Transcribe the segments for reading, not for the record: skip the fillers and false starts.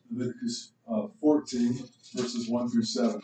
Leviticus 14, verses 1 through 7.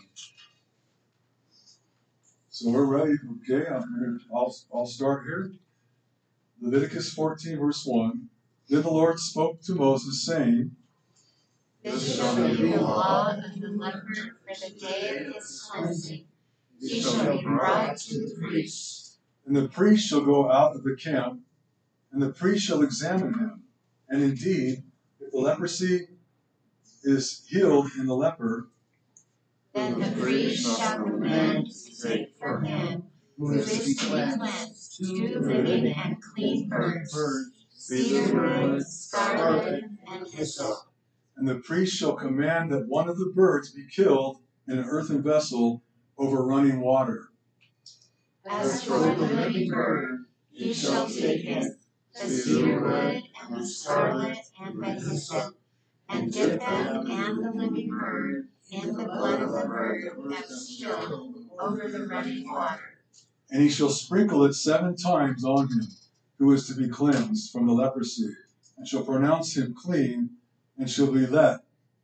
So we're ready. Okay, I'll start here. Leviticus 14, verse 1. Then the Lord spoke to Moses, saying, This shall be the law of the leper for the day of his cleansing. He shall be brought to the priest. And the priest shall go out of the camp, and the priest shall examine him. And indeed, if the leprosy is healed in the leper, then the priest shall command to take for him who is to be cleansed 2 living and clean birds, cedar wood, scarlet, and hyssop. And the priest shall command that one of the birds be killed in an earthen vessel over running water. As for the living bird, he shall take it, the cedar wood, and the scarlet, and the hyssop, and dip them and the living bird in the blood of the bird that was killed over the running water. And he shall sprinkle it 7 times on him who is to be cleansed from the leprosy, and shall pronounce him clean, and shall be let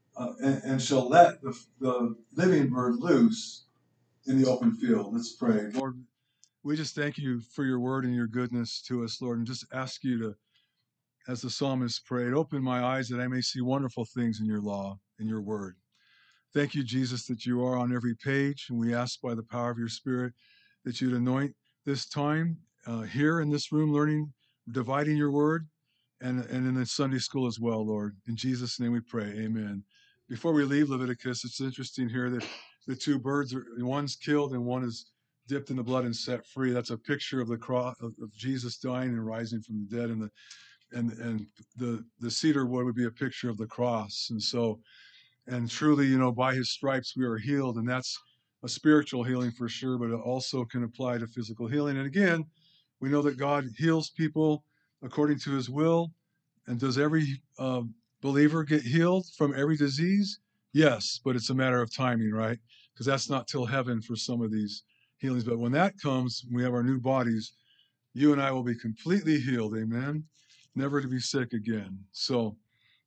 the living bird loose in the open field. Let's pray. Lord, we just thank you for your word and your goodness to us, Lord, and just ask you to, as the psalmist prayed, open my eyes that I may see wonderful things in your law, in your word. Thank you, Jesus, that you are on every page, and we ask by the power of your Spirit that you'd anoint this time here in this room, learning, dividing your word, and in the Sunday school as well, Lord. In Jesus' name we pray, amen. Before we leave Leviticus, it's interesting here that the 2 birds, one's killed and one is dipped in the blood and set free. That's a picture of the cross of Jesus dying and rising from the dead, and the cedar wood would be a picture of the cross. And so, and truly, by his stripes we are healed, and that's a spiritual healing for sure, but it also can apply to physical healing. And again, we know that God heals people according to his will. And does every believer get healed from every disease? Yes, but it's a matter of timing, right? Because that's not till heaven for some of these healings. But when that comes, we have our new bodies, you and I will be completely healed, amen? Never to be sick again. So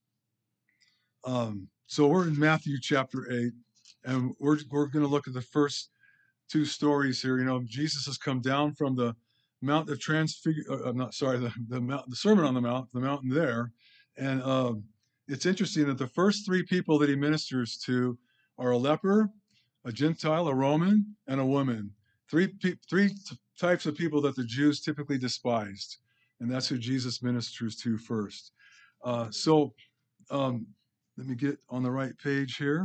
we're in Matthew chapter 8, and we're going to look at the first 2 stories here. Jesus has come down from the Mount of the Sermon on the Mount, the mountain there, and it's interesting that the first 3 people that he ministers to are a leper, a Gentile, a Roman, and a woman. Three types of people that the Jews typically despised, and that's who Jesus ministers to first. Let me get on the right page here.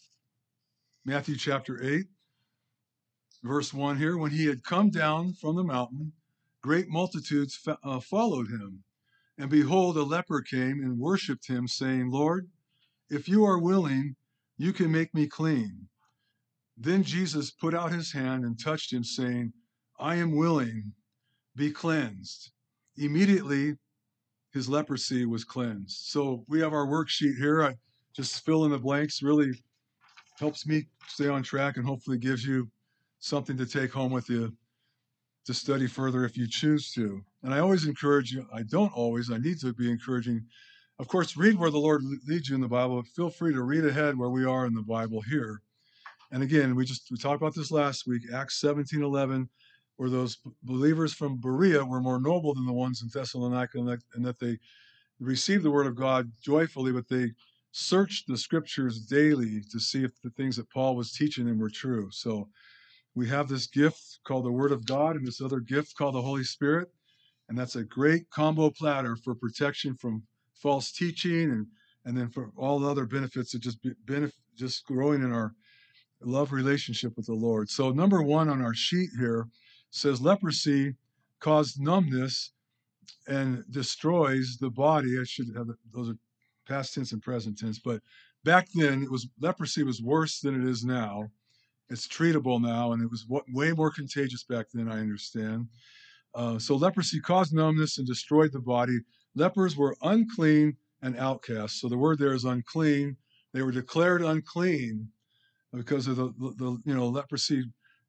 Matthew chapter 8, verse 1 here. When he had come down from the mountain, great multitudes followed him. And behold, a leper came and worshipped him, saying, Lord, if you are willing, you can make me clean. Then Jesus put out his hand and touched him, saying, I am willing, be cleansed. Immediately, his leprosy was cleansed. So we have our worksheet here. I just fill in the blanks. Really helps me stay on track and hopefully gives you something to take home with you to study further if you choose to. And I always encourage you, I need to be encouraging. Of course, read where the Lord leads you in the Bible. Feel free to read ahead where we are in the Bible here. And again, we talked about this last week, Acts 17:11, where those believers from Berea were more noble than the ones in Thessalonica, and that they received the word of God joyfully, but they searched the scriptures daily to see if the things that Paul was teaching them were true. So we have this gift called the Word of God and this other gift called the Holy Spirit. And that's a great combo platter for protection from false teaching and then for all the other benefits of just growing in our love relationship with the Lord. So number 1 on our sheet here says leprosy caused numbness and destroys the body. I should have those are past tense and present tense, but back then leprosy was worse than it is now. It's treatable now, and it was way more contagious back then, I understand. So leprosy caused numbness and destroyed the body. Lepers were unclean and outcasts. So the word there is unclean. They were declared unclean because of the leprosy.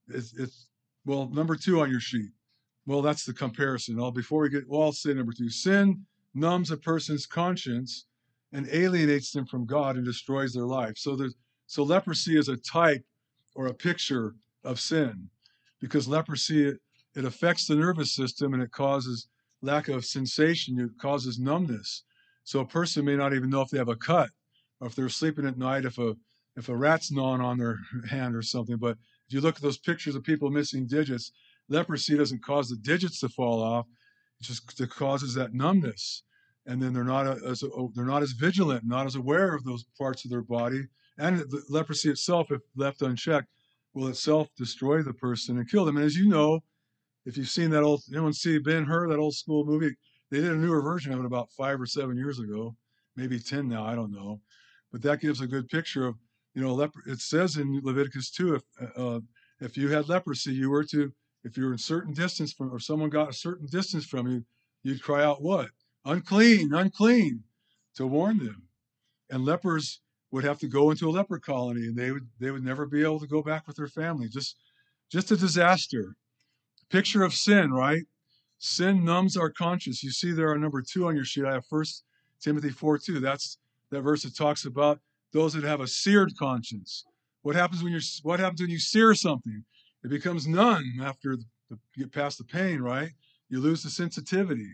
Well, number 2 on your sheet. Well, that's the comparison. I'll say number 2. Sin numbs a person's conscience and alienates them from God and destroys their life. So leprosy is a type or a picture of sin, because leprosy, it affects the nervous system and it causes lack of sensation. It causes numbness. So a person may not even know if they have a cut, or if they're sleeping at night, if a rat's gnawing on their hand or something. But if you look at those pictures of people missing digits, leprosy doesn't cause the digits to fall off. It just causes that numbness, and then they're not as vigilant, not as aware of those parts of their body. And the leprosy itself, if left unchecked, will itself destroy the person and kill them. And as you know, if you've seen that old, anyone see Ben-Hur, that old school movie? They did a newer version of it about 5 or 7 years ago, maybe 10 now, I don't know. But that gives a good picture of, it says in Leviticus 2, if you had leprosy, if you were in certain distance from, or someone got a certain distance from you, you'd cry out what? Unclean, unclean, to warn them. And lepers would have to go into a leper colony, and they would never be able to go back with their family. Just a disaster. Picture of sin, right? Sin numbs our conscience. You see there on number 2 on your sheet, I have 1 Timothy 4:2. That's that verse that talks about those that have a seared conscience. What happens when you sear something? It becomes numb after you get past the pain, right? You lose the sensitivity.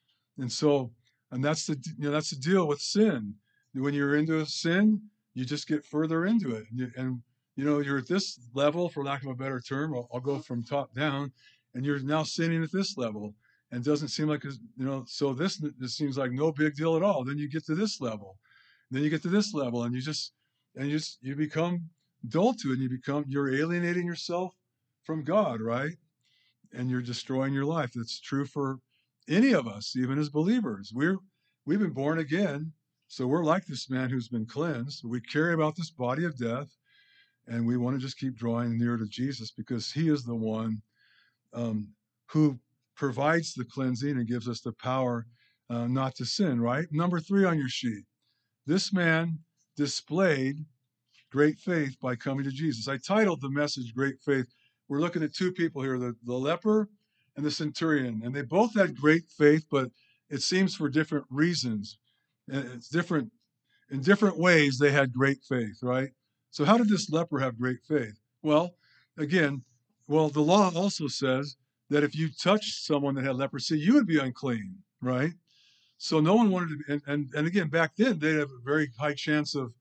And that's the deal with sin. When you're into a sin, you just get further into it. And you're at this level, for lack of a better term. I'll go from top down, and you're now sinning at this level, and it doesn't seem like so this seems like no big deal at all. Then you get to this level, then you get to this level, and you become dull to it, and you're alienating yourself from God, right? And you're destroying your life. That's true for any of us, even as believers. We've been born again, so we're like this man who's been cleansed. We carry about this body of death, and we want to just keep drawing near to Jesus, because he is the one who provides the cleansing and gives us the power not to sin, right? Number 3 on your sheet. This man displayed great faith by coming to Jesus. I titled the message Great Faith. We're looking at 2 people here, the leper and the centurion. And they both had great faith, but it seems for different reasons. It's different. In different ways, they had great faith, right? So how did this leper have great faith? Well, again, the law also says that if you touched someone that had leprosy, you would be unclean, right? So no one wanted to, and again, back then, they'd have a very high chance of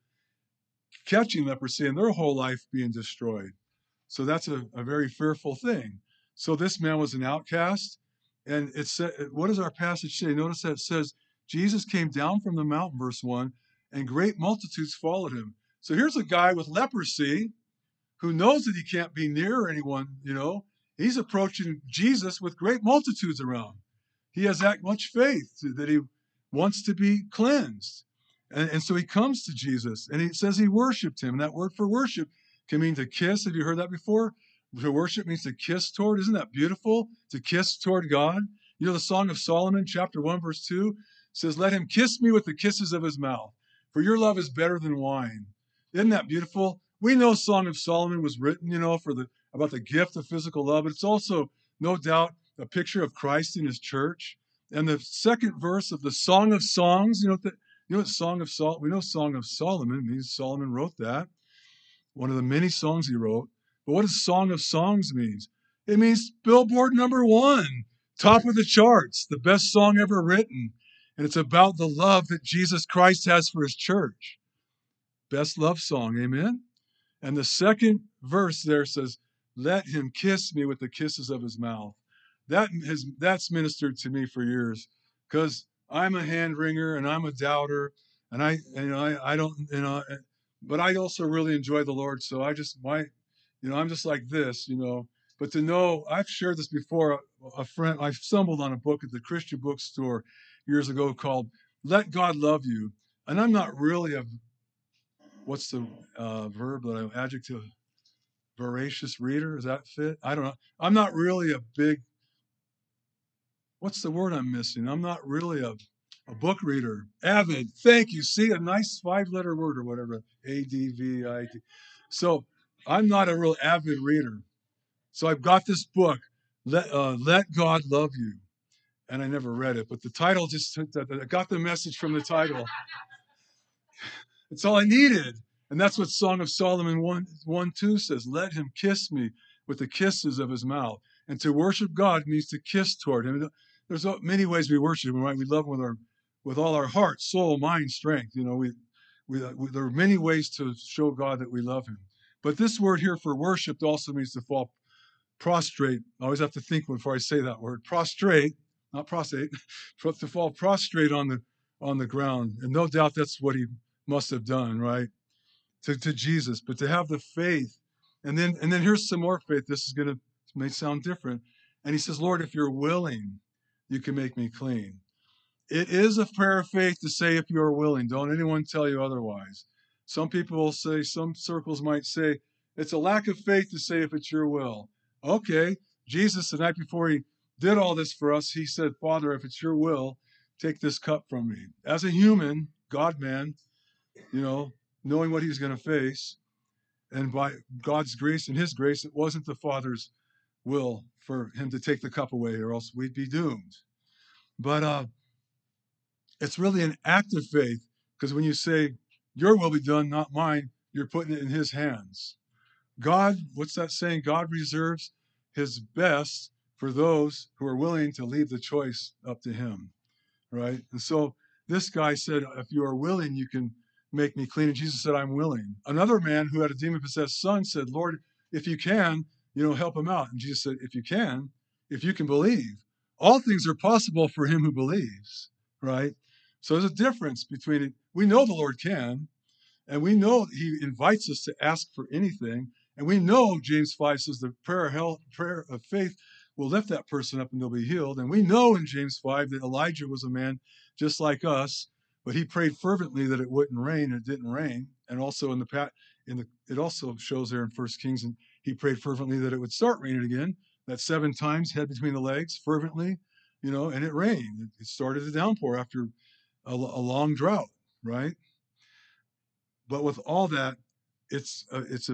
catching leprosy and their whole life being destroyed. So that's a very fearful thing. So this man was an outcast. And it said, what does our passage say? Notice that it says, Jesus came down from the mountain, verse 1, and great multitudes followed him. So here's a guy with leprosy who knows that he can't be near anyone, He's approaching Jesus with great multitudes around. He has that much faith that he wants to be cleansed. And so he comes to Jesus, and he says he worshiped him. And that word for worship can mean to kiss. Have you heard that before? To worship means to kiss toward. Isn't that beautiful? To kiss toward God. The Song of Solomon, chapter 1, verse 2, says, let him kiss me with the kisses of his mouth, for your love is better than wine. Isn't that beautiful? We know Song of Solomon was written, about the gift of physical love, but it's also, no doubt, a picture of Christ in his church. And the second verse of the Song of Songs, what Song of Solomon? We know Song of Solomon means Solomon wrote that, one of the many songs he wrote. But what does Song of Songs means? It means Billboard number 1, top of the charts, the best song ever written. And it's about the love that Jesus Christ has for his church. Best love song, amen? And the second verse there says, let him kiss me with the kisses of his mouth. That's ministered to me for years, because I'm a hand wringer and I'm a doubter, and I don't, but I also really enjoy the Lord. So I'm just like this, But to know, I've shared this before. A friend, I stumbled on a book at the Christian bookstore years ago called "Let God Love You," and I'm not really what's the adjective? Voracious reader? Does that fit? I don't know. I'm not really a big. What's the word I'm missing? I'm not really a book reader. Avid. Thank you. See, a nice 5-letter word or whatever. ADVID. So I'm not a real avid reader. So I've got this book, Let God Love You. And I never read it, but the title I got the message from the title. It's all I needed. And that's what Song of Solomon 1:2 says. Let him kiss me with the kisses of his mouth. And to worship God means to kiss toward him. There's many ways we worship him, right? We love him with all our heart, soul, mind, strength. There are many ways to show God that we love him. But this word here for worship also means to fall prostrate. I always have to think before I say that word. Prostrate, not prostate, to fall prostrate on the ground. And no doubt that's what he must have done, right? To Jesus. But to have the faith, and then here's some more faith. This may sound different. And he says, Lord, if you're willing, you can make me clean. It is a prayer of faith to say if you are willing. Don't anyone tell you otherwise. Some people will say, some circles might say, it's a lack of faith to say if it's your will. Okay, Jesus, the night before he did all this for us, he said, Father, if it's your will, take this cup from me. As a human, God-man, knowing what he was going to face, and by God's grace and his grace, it wasn't the Father's will for him to take the cup away, or else we'd be doomed. But it's really an act of faith, because when you say, your will be done, not mine, you're putting it in his hands. God, what's that saying? God reserves his best for those who are willing to leave the choice up to him, right? And so this guy said, if you are willing, you can make me clean. And Jesus said, I'm willing. Another man who had a demon-possessed son said, Lord, if you can, help him out. And Jesus said, if you can believe, all things are possible for him who believes, right? So there's a difference between it. We know the Lord can, and we know he invites us to ask for anything. And we know James 5 says the prayer of faith will lift that person up and they'll be healed. And we know in James 5 that Elijah was a man just like us, but he prayed fervently that it wouldn't rain, and it didn't rain. And also it also shows there in 1 Kings, and he prayed fervently that it would start raining again. That 7 times, head between the legs, fervently, and it rained. It started to downpour after a long drought, right? But with all that, it's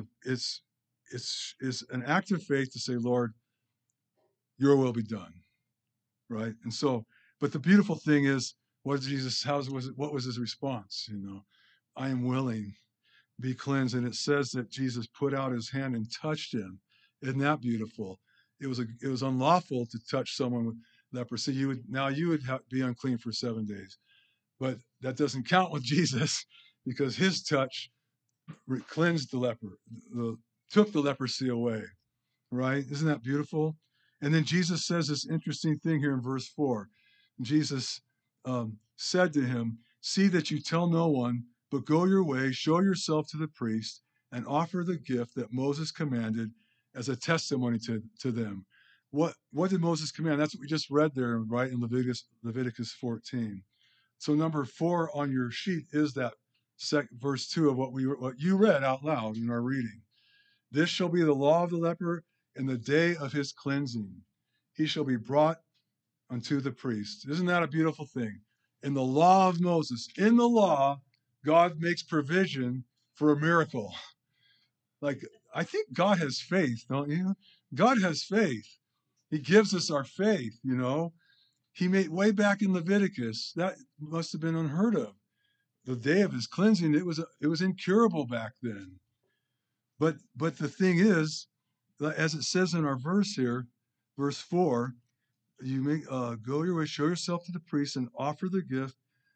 an act of faith to say, Lord, your will be done, right? And so, but the beautiful thing is, what was his response? I am willing, be cleansed. And it says that Jesus put out his hand and touched him. Isn't that beautiful? It was unlawful to touch someone with leprosy. You would be unclean for 7 days, but that doesn't count with Jesus, because his touch cleansed the leper, took the leprosy away, right? Isn't that beautiful? And then Jesus says this interesting thing here in verse 4. Jesus said to him, see that you tell no one, but go your way, show yourself to the priest, and offer the gift that Moses commanded as a testimony to them. What did Moses command? That's what we just read there, right, in Leviticus 14. So number 4 on your sheet is that verse 2 of what you read out loud in our reading. This shall be the law of the leper in the day of his cleansing. He shall be brought unto the priest. Isn't that a beautiful thing? In the law of Moses, in the law, God makes provision for a miracle. Like, I think God has faith, don't you? God has faith. He gives us our faith, He made way back in Leviticus, that must have been unheard of. The day of his cleansing, it was incurable back then. But the thing is, as it says in our verse here, verse 4, you may go your way, show yourself to the priest, and offer the gift.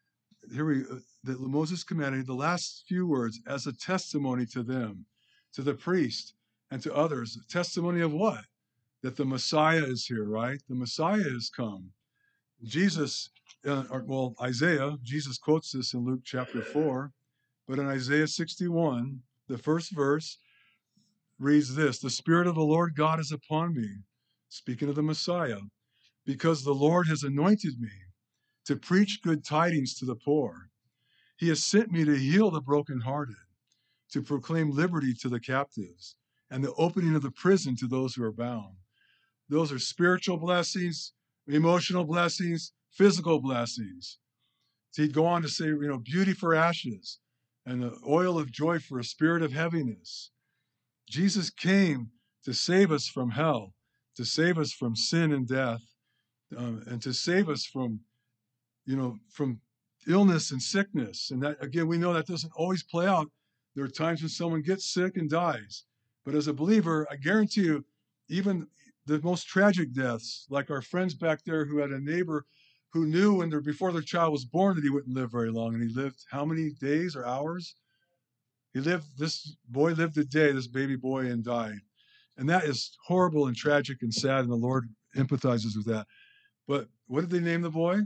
That Moses commanded, the last few words, as a testimony to them, to the priest, and to others. A testimony of what? That the Messiah is here, right? The Messiah has come. Jesus, Isaiah, Jesus quotes this in Luke chapter 4, but in Isaiah 61, the first verse reads this: the Spirit of the Lord God is upon me, speaking of the Messiah, because the Lord has anointed me to preach good tidings to the poor. He has sent me to heal the brokenhearted, to proclaim liberty to the captives, and the opening of the prison to those who are bound. Those are spiritual blessings, emotional blessings, physical blessings. So he'd go on to say, beauty for ashes and the oil of joy for a spirit of heaviness. Jesus came to save us from hell, to save us from sin and death, and to save us from illness and sickness. And that, again, we know that doesn't always play out. There are times when someone gets sick and dies. But as a believer, I guarantee you, even the most tragic deaths, like our friends back there who had a neighbor who knew before their child was born that he wouldn't live very long. And he lived how many days or hours? This boy lived a day, this baby boy, and died. And that is horrible and tragic and sad, and the Lord empathizes with that. But what did they name the boy?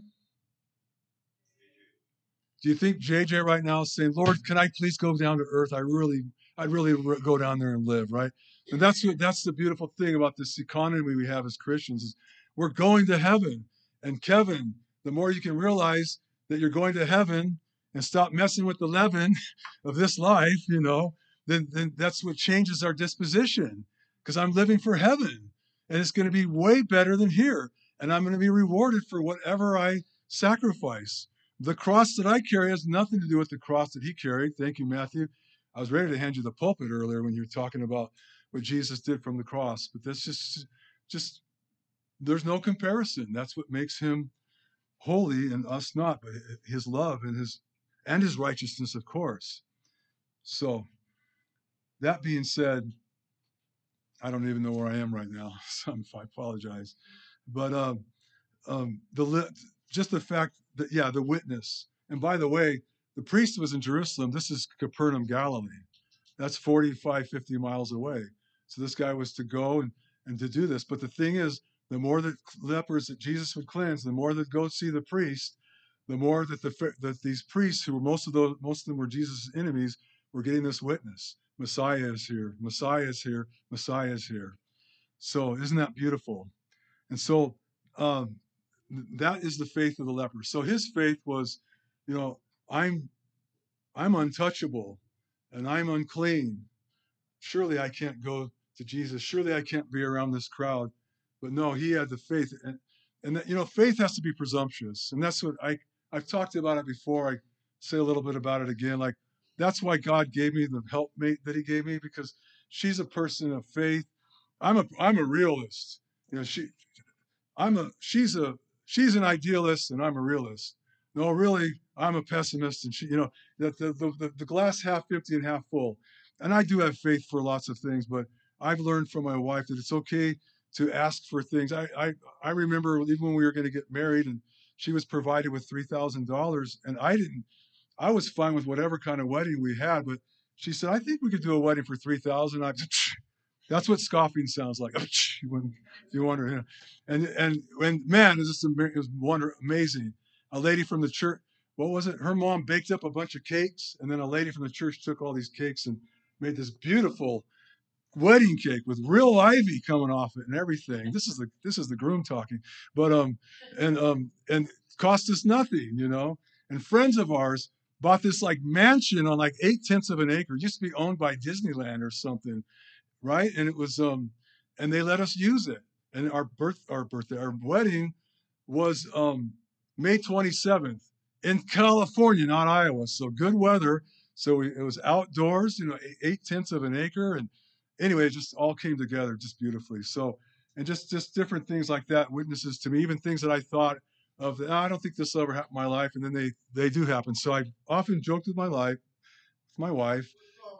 Do you think JJ right now is saying, Lord, can I please go down to earth? I'd really go down there and live, right? And that's the beautiful thing about this economy we have as Christians is we're going to heaven. And Kevin, the more you can realize that you're going to heaven and stop messing with the leaven of this life, then that's what changes our disposition. Because I'm living for heaven. And it's going to be way better than here. And I'm going to be rewarded for whatever I sacrifice. The cross that I carry has nothing to do with the cross that he carried. Thank you, Matthew. I was ready to hand you the pulpit earlier when you were talking about what Jesus did from the cross. But that's just there's no comparison. That's what makes him holy and us not, but his love and his righteousness, of course. So that being said, I don't even know where I am right now, so I apologize. But just the fact that, the witness. And by the way, the priest was in Jerusalem. This is Capernaum, Galilee. That's 45, 50 miles away. So this guy was to go and to do this. But the thing is, the more that lepers that Jesus would cleanse, the more that go see the priest, the more that these priests, who were most of them were Jesus' enemies, were getting this witness. Messiah is here. Messiah is here. Messiah is here. So isn't that beautiful? And so that is the faith of the leper. So his faith was, I'm untouchable and I'm unclean. Surely I can't go to Jesus. Surely I can't be around this crowd. But no, he had the faith. And that, faith has to be presumptuous. And that's what I've talked about it before. I say a little bit about it again. Like, that's why God gave me the helpmate that he gave me, because she's a person of faith. I'm a realist. She's an idealist and I'm a realist. No, really, I'm a pessimist, and the glass half empty and half full. And I do have faith for lots of things, but I've learned from my wife that it's okay to ask for things. I remember even when we were going to get married, and she was provided with $3,000, and I was fine with whatever kind of wedding we had, but she said, I think we could do a wedding for $3,000. That's what scoffing sounds like. You wonder, and man, it was amazing. A lady from the church, what was it? Her mom baked up a bunch of cakes, and then a lady from the church took all these cakes and made this beautiful wedding cake with real ivy coming off it and everything. This is the groom talking, but and cost us nothing. And friends of ours bought this like mansion on like 8/10 of an acre. It used to be owned by Disneyland or something. Right. And it was, and they let us use it. And our wedding was May 27th in California, not Iowa. So good weather. So it was outdoors, 8/10 of an acre. And anyway, it just all came together just beautifully. So, and just different things like that, witnesses to me, even things that I thought of, I don't think this will ever happen in my life. And then they do happen. So I often joked with my wife.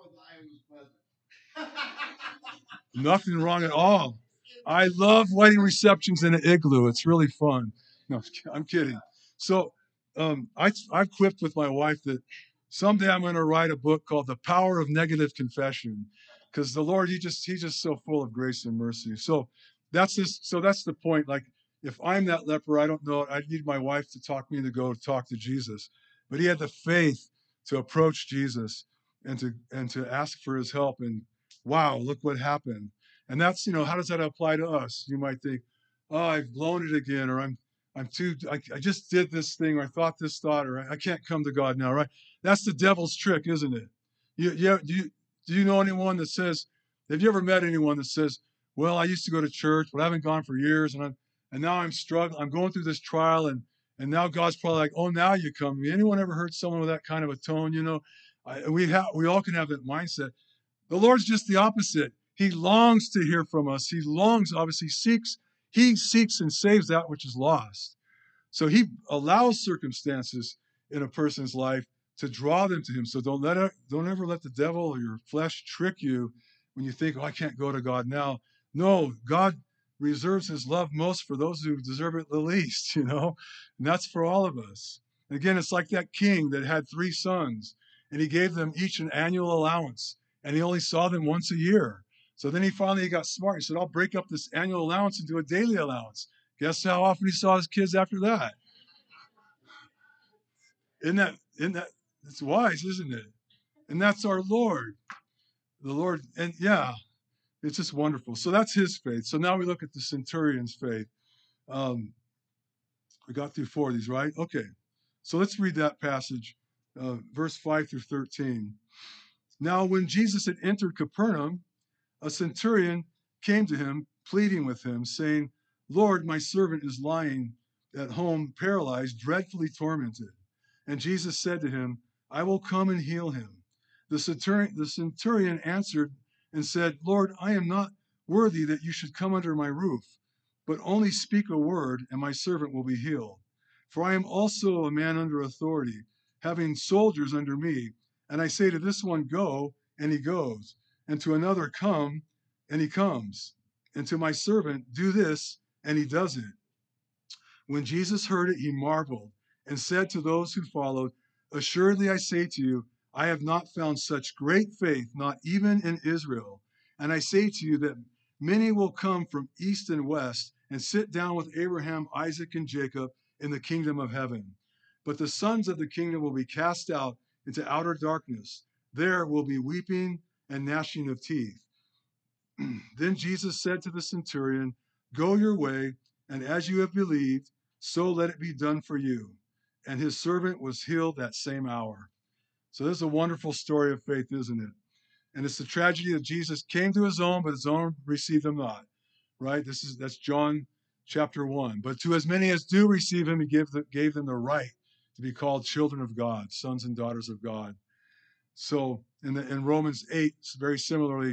Nothing wrong at all. I love wedding receptions in an igloo. It's really fun. No, I'm kidding. So I've quipped with my wife that someday I'm going to write a book called The Power of Negative Confession, because the Lord, he's just so full of grace and mercy. So that's the point. Like, if I'm that leper, I don't know. I need my wife to talk me to go talk to Jesus. But he had the faith to approach Jesus and to ask for his help. And wow, look what happened. And that's, how does that apply to us? You might think, oh, I've blown it again, or I just did this thing, or I thought this thought, or I can't come to God now, right? That's the devil's trick, isn't it? Do you know anyone that says, have you ever met anyone that says, well, I used to go to church, but I haven't gone for years, and now I'm struggling, I'm going through this trial, and now God's probably like, oh, now you come to me. Anyone ever heard someone with that kind of a tone? We all can have that mindset. The Lord's just the opposite. He longs to hear from us. He longs, obviously, he seeks and saves that which is lost. So he allows circumstances in a person's life to draw them to him. So don't ever let the devil or your flesh trick you when you think, oh, I can't go to God now. No, God reserves his love most for those who deserve it the least, and that's for all of us. And again, it's like that king that had 3 sons, and he gave them each an annual allowance, and he only saw them once a year. So then he finally got smart. He said, I'll break up this annual allowance and do a daily allowance. Guess how often he saw his kids after that? Isn't that, it's wise, isn't it? And that's our Lord. The Lord, and yeah, it's just wonderful. So that's his faith. So now we look at the centurion's faith. We got through 4 of these, right? Okay. So let's read that passage, verse 5 through 13. Now, when Jesus had entered Capernaum, a centurion came to him, pleading with him, saying, Lord, my servant is lying at home, paralyzed, dreadfully tormented. And Jesus said to him, I will come and heal him. The centurion answered and said, Lord, I am not worthy that you should come under my roof, but only speak a word, and my servant will be healed. For I am also a man under authority, having soldiers under me. And I say to this one, go, and he goes, and to another, come, and he comes, and to my servant, do this, and he does it. When Jesus heard it, he marveled and said to those who followed, assuredly I say to you, I have not found such great faith, not even in Israel. And I say to you that many will come from east and west and sit down with Abraham, Isaac, and Jacob in the kingdom of heaven. But the sons of the kingdom will be cast out into outer darkness. There will be weeping and gnashing of teeth. Then Jesus said to the centurion, go your way, and as you have believed, so let it be done for you. And his servant was healed that same hour. So this is a wonderful story of faith, isn't it? And it's the tragedy that Jesus came to his own, but his own received him not. Right? That's John chapter 1. But to as many as do receive him, he gave them the right to be called children of God, sons and daughters of God. So in Romans 8, very similarly,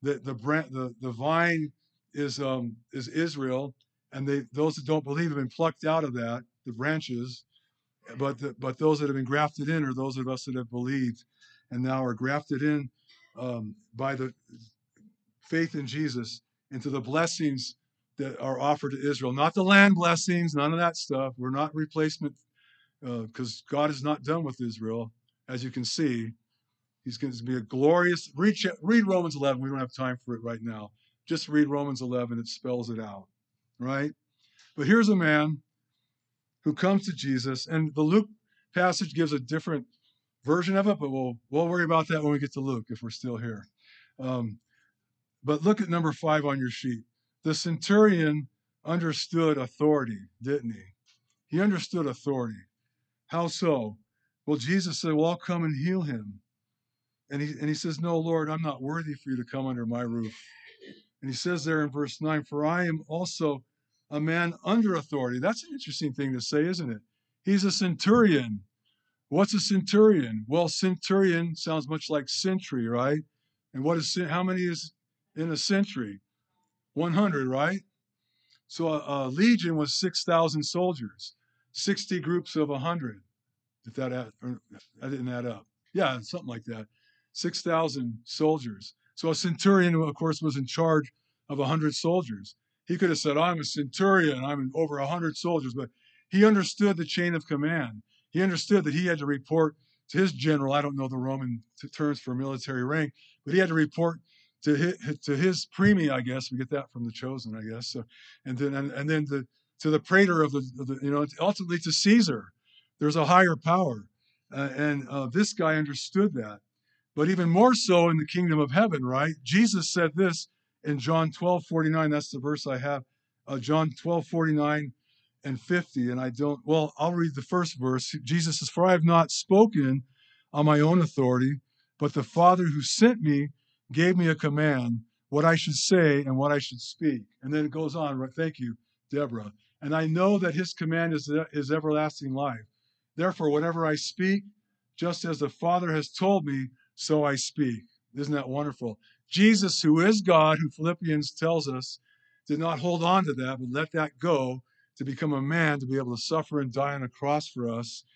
the vine is Israel, and those that don't believe have been plucked out of that, the branches. But those that have been grafted in are those of us that have believed and now are grafted in by the faith in Jesus into the blessings that are offered to Israel. Not the land blessings, none of that stuff. We're not replacement, because God is not done with Israel, as you can see. He's going to be a glorious, read Romans 11. We don't have time for it right now. Just read Romans 11. It spells it out, right? But here's a man who comes to Jesus, and the Luke passage gives a different version of it, but we'll worry about that when we get to Luke, if we're still here. But look at number 5 on your sheet. The centurion understood authority, didn't he? He understood authority. How so? Well, Jesus said, well, I'll come and heal him. And he says, no, Lord, I'm not worthy for you to come under my roof. And he says there in verse 9, for I am also a man under authority. That's an interesting thing to say, isn't it? He's a centurion. What's a centurion? Well, centurion sounds much like century, right? And how many is in a century? 100, right? So a legion was 6,000 soldiers, 60 groups of 100. If that I didn't add up. Yeah, something like that. 6,000 soldiers. So a centurion, of course, was in charge of 100 soldiers. He could have said, I'm a centurion, I'm over 100 soldiers, but he understood the chain of command. He understood that he had to report to his general. I don't know the Roman terms for military rank, but he had to report to his primi, I guess. We get that from the chosen, I guess. So, and then to the praetor of the ultimately to Caesar. There's a higher power. And this guy understood that. But even more so in the kingdom of heaven, right? Jesus said this in John 12:49. That's the verse I have. John 12:49 and 50. And I'll read the first verse. Jesus says, for I have not spoken on my own authority, but the Father who sent me gave me a command, what I should say and what I should speak. And then it goes on, right? Thank you, Deborah. And I know that his command is everlasting life. Therefore, whatever I speak, just as the Father has told me, so I speak. Isn't that wonderful? Jesus, who is God, who Philippians tells us, did not hold on to that, but let that go to become a man, to be able to suffer and die on a cross for us.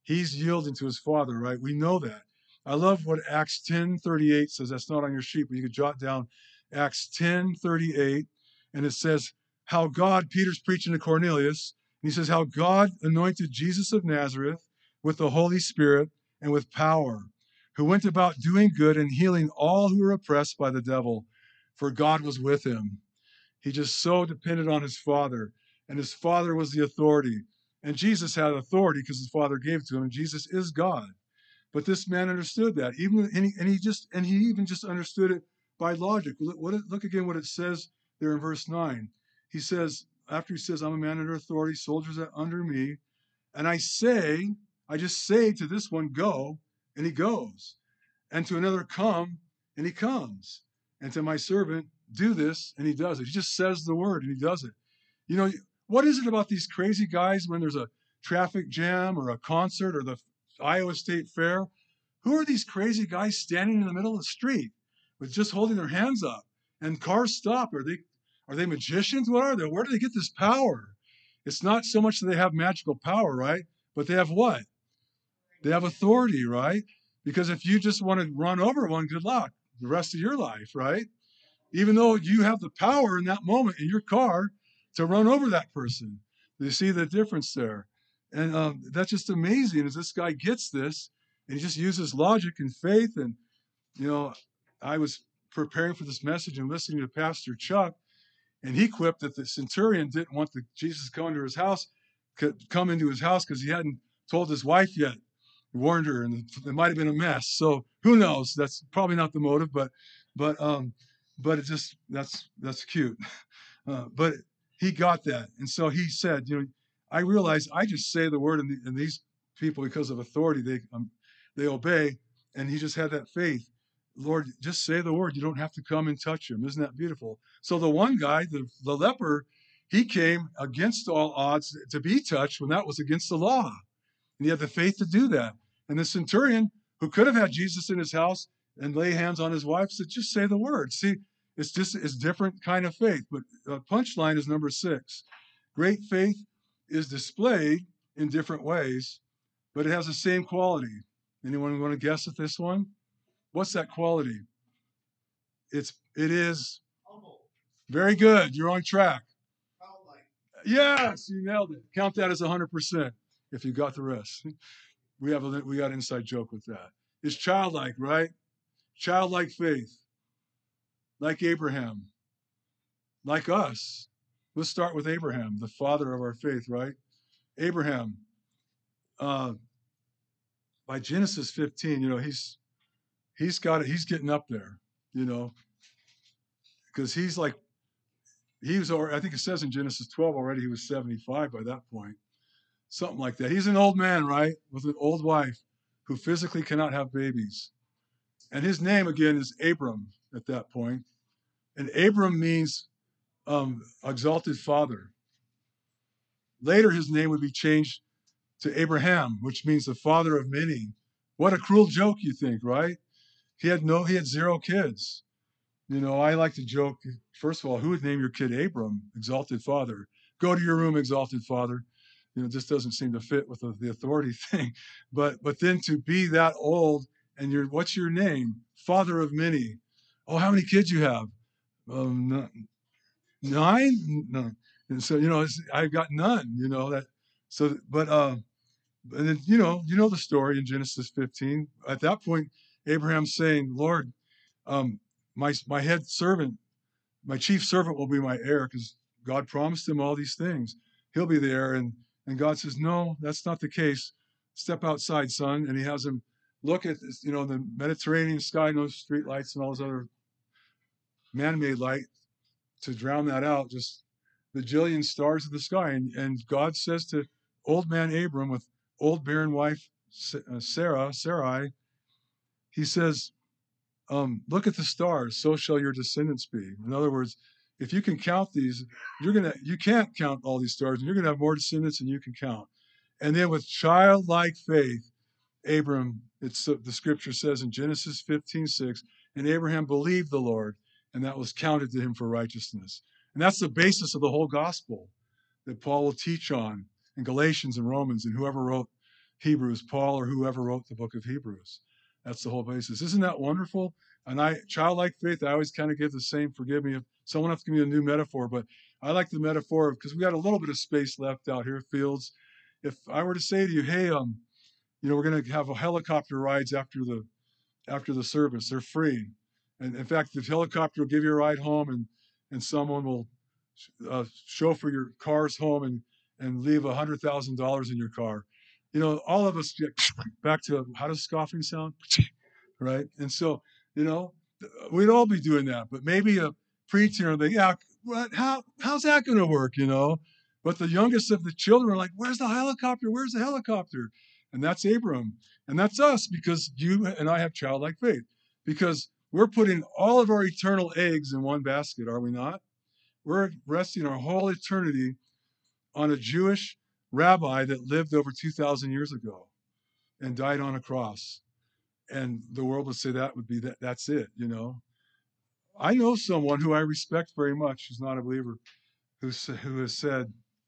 He's yielding to his Father, right? We know that. I love what Acts 10:38 says. That's not on your sheet, but you could jot down Acts 10:38, and it says how God, Peter's preaching to Cornelius, and he says how God anointed Jesus of Nazareth with the Holy Spirit and with power, who went about doing good and healing all who were oppressed by the devil, for God was with him. He just so depended on his Father, and his Father was the authority. And Jesus had authority because his Father gave it to him, and Jesus is God. But this man understood that, and he even just understood it by logic. Look again what it says there in verse 9. He says, after he says, I'm a man under authority, soldiers are under me, and I just say to this one, go, and he goes. And to another, come, and he comes. And to my servant, do this, and he does it. He just says the word, and he does it. You know, what is it about these crazy guys when there's a traffic jam or a concert or the Iowa State Fair? Who are these crazy guys standing in the middle of the street with just holding their hands up and cars stop? Are they magicians? What are they? Where do they get this power? It's not so much that they have magical power, right? But they have what? They have authority, right? Because if you just want to run over one, good luck the rest of your life, right? Even though you have the power in that moment in your car to run over that person. You see the difference there. And that's just amazing as this guy gets this and he just uses logic and faith. And, you know, I was preparing for this message and listening to Pastor Chuck, and he quipped that the centurion didn't want Jesus to come into his house because he hadn't told his wife yet, warned her, and it might have been a mess. So who knows? That's probably not the motive, but it just that's cute. But he got that, and so he said, I realize I just say the word, and these people, because of authority, they obey, and he just had that faith. Lord, just say the word. You don't have to come and touch him. Isn't that beautiful? So the one guy, the leper, he came against all odds to be touched when that was against the law. And he had the faith to do that. And the centurion, who could have had Jesus in his house and lay hands on his wife, said, just say the word. See, it's different kind of faith. But punchline is number 6. Great faith is displayed in different ways, but it has the same quality. Anyone want to guess at this one? What's that quality? It is humble. Very good. You're on track. Childlike. Yes, you nailed it. Count that as 100% if you got the rest. We got an inside joke with that. It's childlike, right? Childlike faith. Like Abraham. Like us. Let's start with Abraham, the father of our faith, right? Abraham, by Genesis 15, he's got it. He's getting up there, because I think it says in Genesis 12 already he was 75 by that point. Something like that. He's an old man, right? With an old wife who physically cannot have babies. And his name, again, is Abram at that point. And Abram means exalted father. Later, his name would be changed to Abraham, which means the father of many. What a cruel joke, you think, right? He had 0 kids. I like to joke, first of all, who would name your kid Abram, exalted father? Go to your room, exalted father. This doesn't seem to fit with the authority thing. But then to be that old and what's your name? Father of many. Oh, how many kids you have? 9? No. And so, I've got none, that. So, but and then, the story in Genesis 15. At that point, Abraham's saying, Lord, my head servant, my chief servant will be my heir, because God promised him all these things. He'll be the heir. And God says, no, that's not the case. Step outside, son. And he has him look at this, the Mediterranean sky, no street lights and all this other man-made light to drown that out, just the bajillion stars of the sky. And God says to old man Abram with old barren wife Sarai, he says, look at the stars, so shall your descendants be. In other words, if you can count these, you can't count all these stars, and you're gonna have more descendants than you can count. And then with childlike faith, Abram, the scripture says in Genesis 15:6, and Abraham believed the Lord, and that was counted to him for righteousness. And that's the basis of the whole gospel that Paul will teach on in Galatians and Romans and whoever wrote Hebrews, Paul or whoever wrote the book of Hebrews. That's the whole basis. Isn't that wonderful? And childlike faith, I always kind of give the same, forgive me if someone has to give me a new metaphor, but I like the metaphor because we got a little bit of space left out here, Fields. If I were to say to you, hey, we're going to have a helicopter rides after the service. They're free. And in fact, the helicopter will give you a ride home and someone will chauffeur your cars home and leave $100,000 in your car. All of us get back to, how does scoffing sound? Right? And so, we'd all be doing that, but maybe a preacher will be, yeah, how's that going to work? But the youngest of the children are like, where's the helicopter? Where's the helicopter? And that's Abram. And that's us, because you and I have childlike faith, because we're putting all of our eternal eggs in one basket, are we not? We're resting our whole eternity on a Jewish rabbi that lived over 2,000 years ago and died on a cross. And the world would say that's it, I know someone who I respect very much, who's not a believer, who has said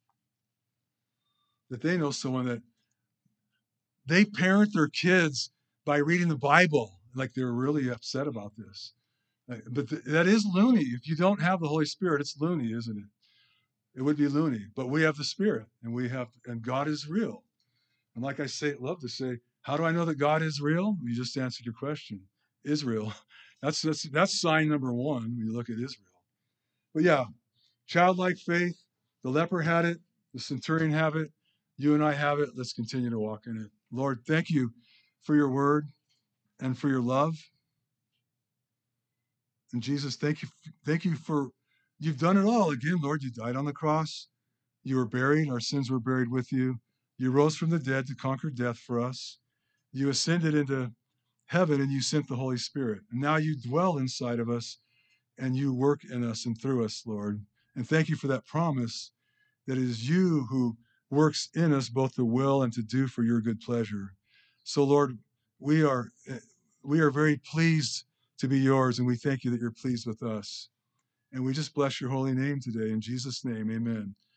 that they know someone that they parent their kids by reading the Bible. Like, they're really upset about this. But that is loony. If you don't have the Holy Spirit, it's loony, isn't it? It would be loony. But we have the Spirit, and God is real. And like I love to say, how do I know that God is real? You just answered your question. Israel. That's sign number one when you look at Israel. But yeah, childlike faith. The leper had it. The centurion have it. You and I have it. Let's continue to walk in it. Lord, thank you for your word and for your love. And Jesus, thank you for, you've done it all. Again, Lord, you died on the cross. You were buried. Our sins were buried with you. You rose from the dead to conquer death for us. You ascended into heaven and you sent the Holy Spirit. And now you dwell inside of us and you work in us and through us, Lord. And thank you for that promise that it is you who works in us both to will and to do for your good pleasure. So, Lord, we are very pleased to be yours, and we thank you that you're pleased with us. And we just bless your holy name today. In Jesus' name, amen.